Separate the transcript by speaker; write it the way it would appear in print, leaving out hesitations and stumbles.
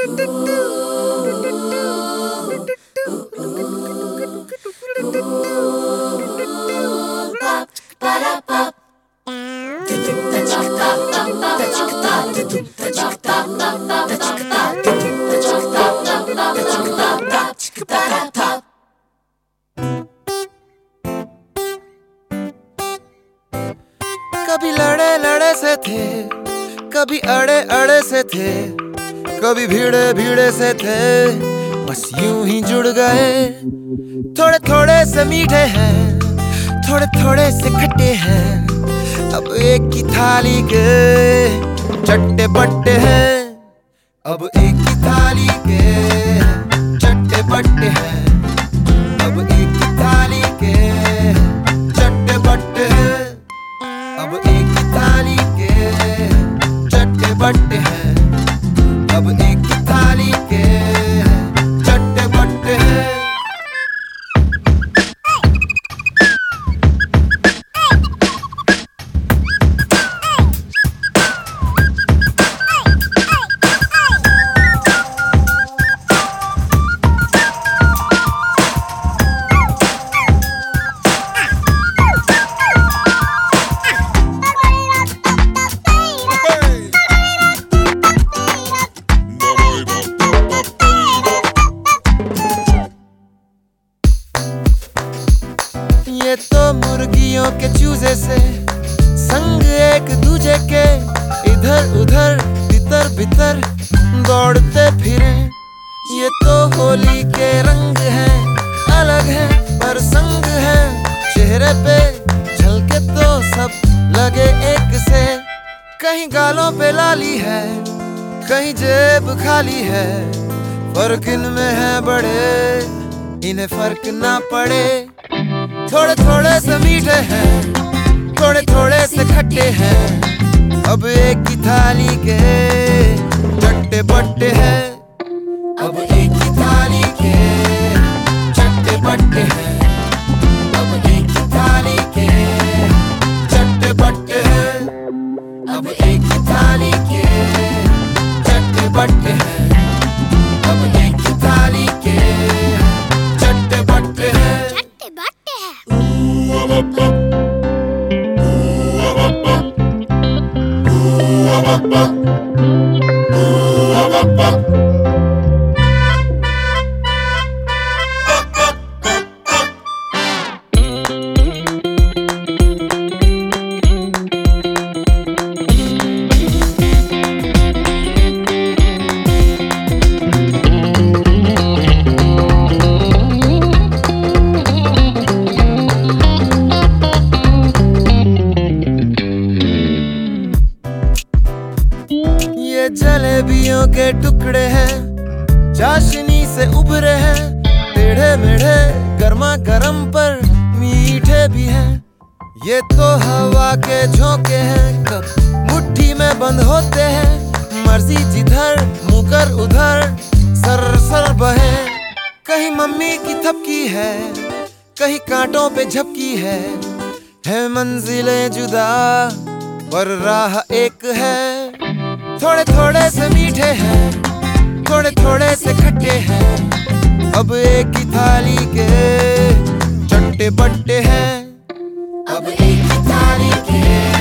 Speaker 1: कभी लड़े लड़े से थे, कभी अड़े अड़े से थे, कभी भीड़े भीड़े से थे, बस यूं ही जुड़ गए। थोड़े थोड़े से मीठे हैं, थोड़े थोड़े से खट्टे हैं, अब एक की थाली के चट्टे बट्टे हैं। अब एक की थाली के चट्टे बट्टे हैं, अब एक की थाली के चट्टे बट्टे हैं, अब एक की थाली के चट्टे बट्टे हैं, अब एक की थाली के चट्टे बट्टे हैं। ये तो मुर्गियों के चूजे से संग एक दूजे के इधर उधर तितर बितर दौड़ते फिरे। ये तो होली के रंग हैं, अलग हैं पर संग हैं, चेहरे पे झलके तो सब लगे एक से। कहीं गालों पे लाली है, कहीं जेब खाली है, फर्क इनमें है बड़े, इन्हें फर्क ना पड़े। थोड़े थोड़े से मीठे हैं, थोड़े थोड़े से खट्टे हैं, अब एक की थाली के चट्टे बट्टे हैं, अब एक की थाली के चट्टे बट्टे हैं, अब एक की थाली के चट्टे बट्टे हैं, अब एक की थाली के चट्टे बट्टे हैं, अब एक की थाली के चट्टे बट्टे हैं। ये जलेबियों के टुकड़े हैं, चाशनी से उभरे हैं, टेढ़े मेढ़े गर्मा गर्म पर मीठे भी हैं। ये तो हवा के झोंके हैं, कब मुट्ठी में बंद होते हैं, मर्जी जिधर मुकर उधर सर सर बहे। कहीं मम्मी की थपकी है, कहीं कांटों पे झपकी है मंजिलें जुदा पर राह एक है। थोड़े थोड़े से मीठे हैं, थोड़े थोड़े से खट्टे हैं, अब एक की थाली के चट्टे बट्टे हैं, अब एक की थाली के